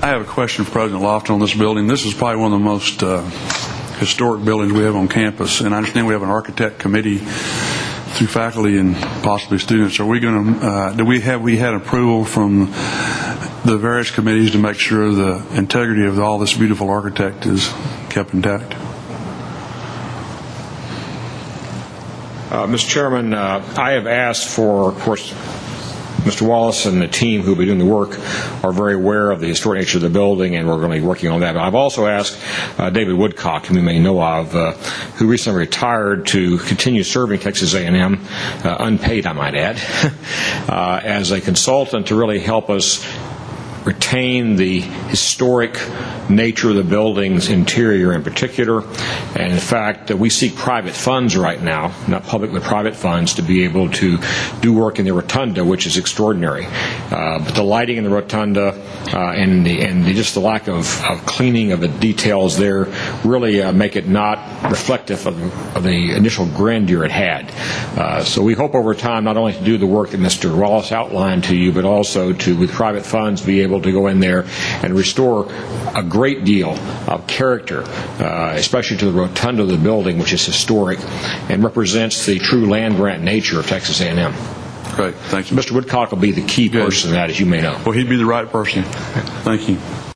I have a question for President Lofton on this building. This is probably one of the most historic buildings we have on campus, and I understand we have an architect committee through faculty and possibly students. Are we going to? We had approval from the various committees to make sure the integrity of all this beautiful architect is kept intact? Mr. Chairman, I have asked for, of course, Mr. Wallace and the team who will be doing the work are very aware of the historic nature of the building, and we're going to be working on that. But I've also asked David Woodcock, whom you may know of, who recently retired, to continue serving Texas A&M, unpaid, I might add, as a consultant to really help us retain the historic nature of the building's interior in particular. And in fact, we seek private funds right now, not public but private funds, to be able to do work in the rotunda, which is extraordinary. But the lighting in the rotunda and just the lack of cleaning of the details there really make it not reflective of the initial grandeur it had. So we hope over time not only to do the work that Mr. Wallace outlined to you, but also to, with private funds, be able to go in there and restore a great deal of character, especially to the rotunda of the building, which is historic and represents the true land-grant nature of Texas A&M. Great, thank you. Mr. Woodcock will be the key person in that, as you may know. Well, he'd be the right person. Thank you.